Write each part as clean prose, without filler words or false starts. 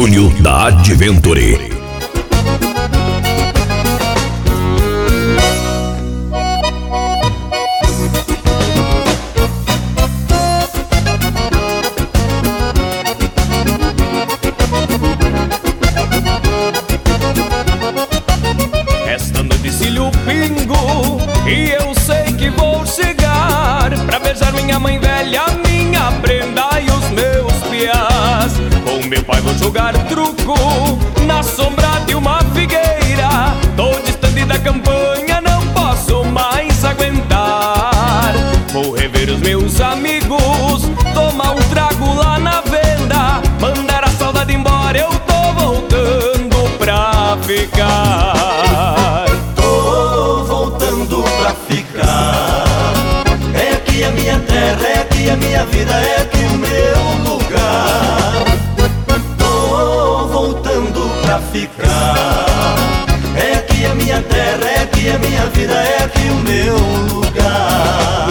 Júnior da Adventure. Esta noite cílio pingo e eu sei que vou chegar pra beijar minha mãe velha, minha prenda e os meus piás. Com meu pai vou jogar truco na sombra de uma figueira. Tô distante da campanha, não posso mais aguentar. Vou rever os meus amigos, tomar um trago lá na venda, mandar a saudade embora, eu tô voltando pra ficar. Tô voltando pra ficar. É aqui a minha terra, é aqui a minha vida, é aqui o meu lugar. Tô voltando pra ficar. É aqui a minha terra, é aqui a minha vida, é aqui o meu lugar.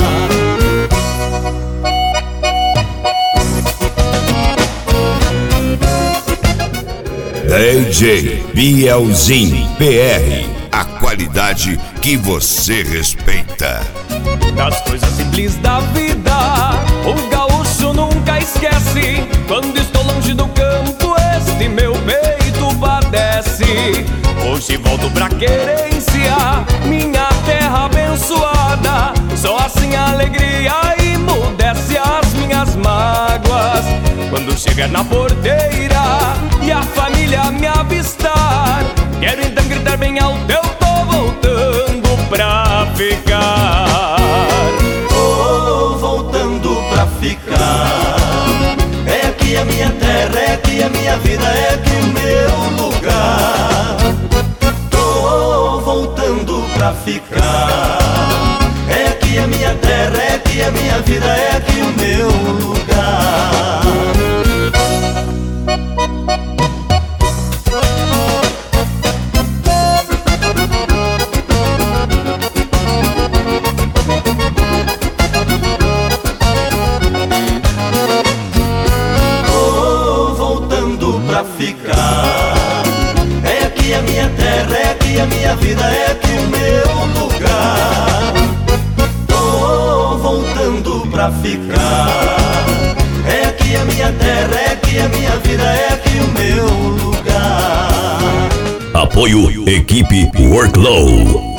DJ Bielzinho PR, a qualidade que você respeita. Das coisas simples da vida, o gaúcho nunca esquece. Quando estou longe do campo, este meu peito padece. Hoje volto pra querência, minha terra abençoada. Só assim a alegria emudece as minhas mágoas. Quando chegar na porteira e a família me avistar, quero então gritar bem alto, eu tô voltando pra ficar. Tô voltando pra ficar. É aqui a minha terra, é aqui a minha vida, é aqui o meu lugar. Tô voltando pra ficar. É aqui a minha terra, é aqui a minha vida, é aqui o meu lugar. Ficar. É aqui a minha terra, é aqui a minha vida, é aqui o meu lugar. Tô voltando pra ficar. É aqui a minha terra, é aqui a minha vida, é aqui o meu lugar. Apoio Equipe Worklow.